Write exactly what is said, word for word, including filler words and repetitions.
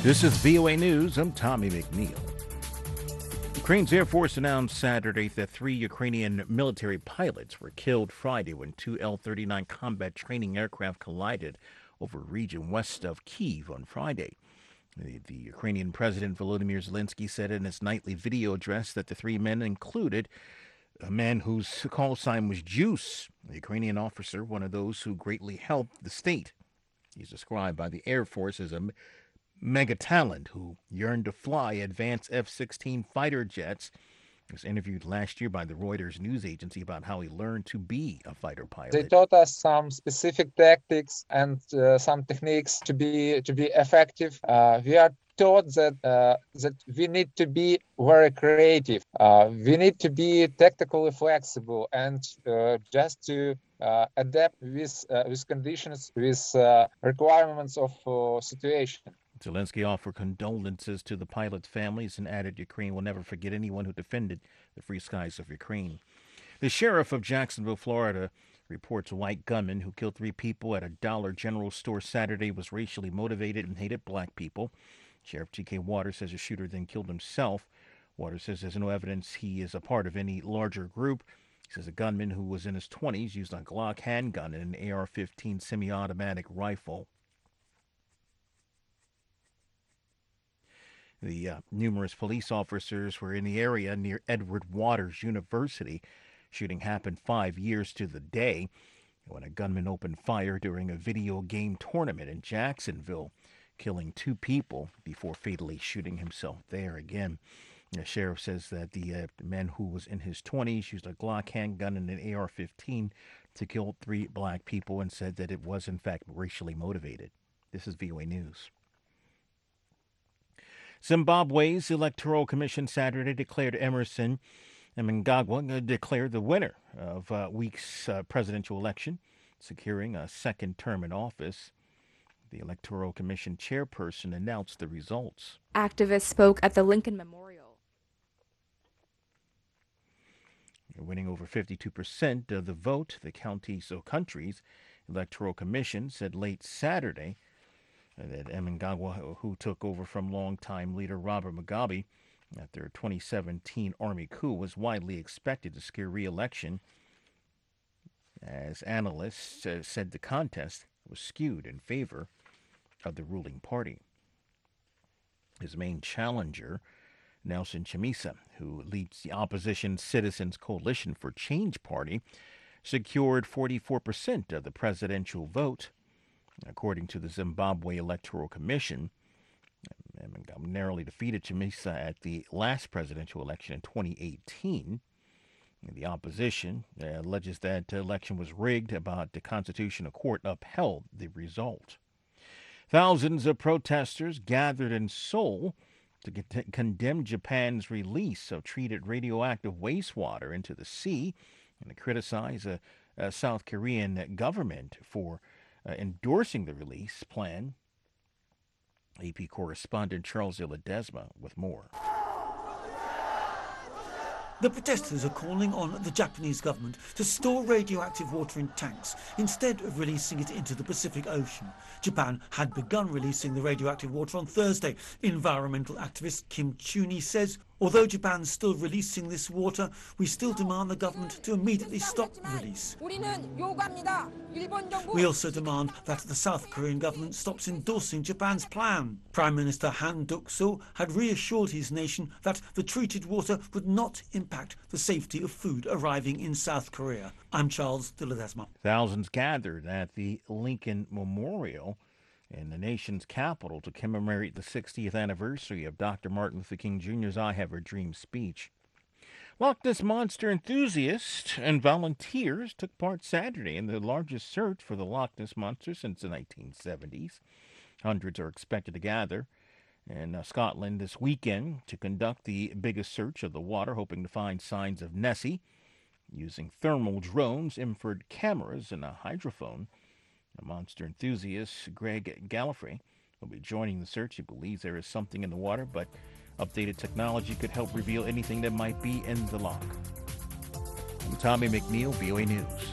This is V O A News. I'm Tommy McNeil. Ukraine's Air Force announced Saturday that three Ukrainian military pilots were killed Friday when two L thirty-nine combat training aircraft collided over a region west of Kyiv on Friday. The, the Ukrainian President Volodymyr Zelensky said in his nightly video address that the three men included a man whose call sign was Juice, a Ukrainian officer, one of those who greatly helped the state. He's described by the Air Force as a mega talent who yearned to fly advanced F sixteen fighter jets. He was interviewed last year by the Reuters news agency about how he learned to be a fighter pilot. They taught us some specific tactics and uh, some techniques to be to be effective. Uh, we are taught that uh, that we need to be very creative. Uh, we need to be tactically flexible and uh, just to uh, adapt with uh, with conditions, with uh, requirements of uh, situation. Zelensky offered condolences to the pilots' families and added Ukraine will never forget anyone who defended the free skies of Ukraine. The sheriff of Jacksonville, Florida, reports a white gunman who killed three people at a Dollar General store Saturday was racially motivated and hated black people. Sheriff G K Waters says the shooter then killed himself. Waters says there's no evidence he is a part of any larger group. He says a gunman who was in his twenties used a Glock handgun and an A R fifteen semi-automatic rifle. The uh, numerous police officers were in the area near Edward Waters University. Shooting happened five years to the day when a gunman opened fire during a video game tournament in Jacksonville, killing two people before fatally shooting himself there again. The sheriff says that the uh, man who was in his twenties used a Glock handgun and an A R fifteen to kill three black people and said that it was in fact racially motivated. This is V O A News. Zimbabwe's Electoral Commission Saturday declared Emerson Mnangagwa declared the winner of uh, week's uh, presidential election, securing a second term in office. The Electoral Commission chairperson announced the results. Activists spoke at the Lincoln Memorial. Winning over fifty-two percent of the vote, the county's or country's Electoral Commission said late Saturday that Mnangagwa, who took over from longtime leader Robert Mugabe after a twenty seventeen army coup, was widely expected to secure re-election. As analysts uh, said, the contest was skewed in favor of the ruling party. His main challenger, Nelson Chamisa, who leads the opposition Citizens Coalition for Change Party, secured forty-four percent of the presidential vote. According to the Zimbabwe Electoral Commission, Mnangagwa narrowly defeated Chamisa at the last presidential election in twenty eighteen. The opposition uh, alleges that the election was rigged, but the Constitutional Court upheld the result. Thousands of protesters gathered in Seoul to get- condemn Japan's release of treated radioactive wastewater into the sea and to criticize the uh, South Korean government for Uh, endorsing the release plan. A P correspondent Charles Iladesma with more. The protesters are calling on the Japanese government to store radioactive water in tanks instead of releasing it into the Pacific Ocean. Japan had begun releasing the radioactive water on Thursday. Environmental activist Kim Chuni says, although Japan's still releasing this water, we still demand the government to immediately stop the release. We also demand that the South Korean government stops endorsing Japan's plan. Prime Minister Han Duck-soo had reassured his nation that the treated water would not impact the safety of food arriving in South Korea. I'm Charles de Ledesma. Thousands gathered at the Lincoln Memorial in the nation's capital to commemorate the sixtieth anniversary of Doctor Martin Luther King Junior's I Have a Dream speech. Loch Ness Monster enthusiasts and volunteers took part Saturday in the largest search for the Loch Ness Monster since the nineteen seventies. Hundreds are expected to gather in uh, Scotland this weekend to conduct the biggest search of the water, hoping to find signs of Nessie using thermal drones, infrared cameras, and a hydrophone. A monster enthusiast, Greg Gallifrey, will be joining the search. He believes there is something in the water, but updated technology could help reveal anything that might be in the loch. I'm Tommy McNeil, V O A News.